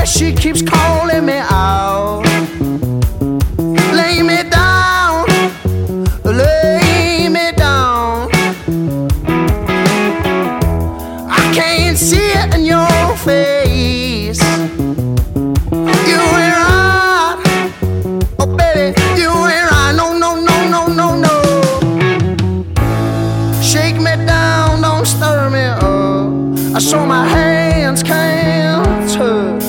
boy, she keeps calling me out. Lay me down, lay me down. I can't see it in your face. You ain't right, oh baby, you ain't right. No, no, no, no, no, no. Shake me down, don't stir me up. I saw my hands can't touch.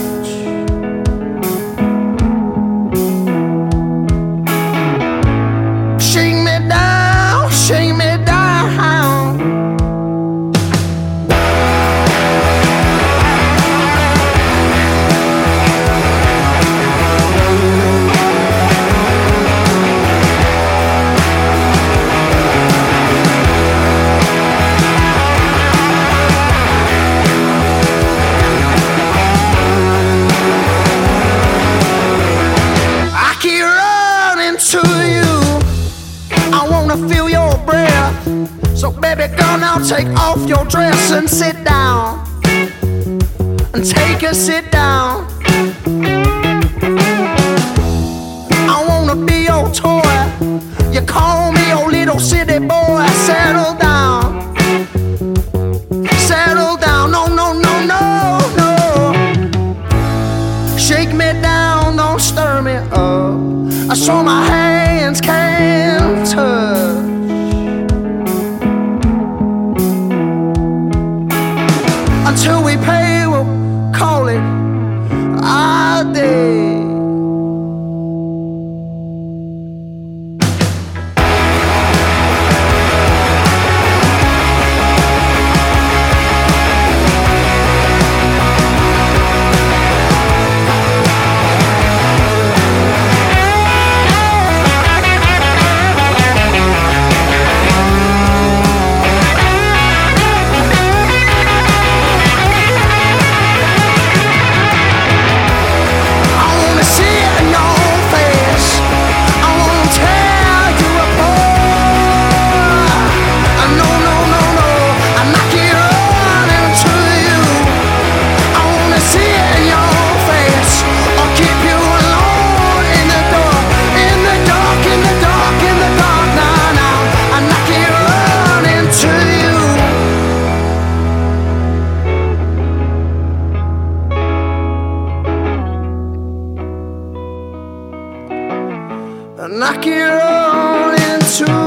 Shake me down, shake me down. I keep running to you. I wanna feel your breath. So baby girl, now take off your dress and sit down. And take a sit down. I wanna be your toy. You call me your little city boy. Settle down. Settle down. No, no, no, no, no. Shake me down, don't stir me up. I saw my hands can't touch. Until we pay, we'll call it our day. Knock it on into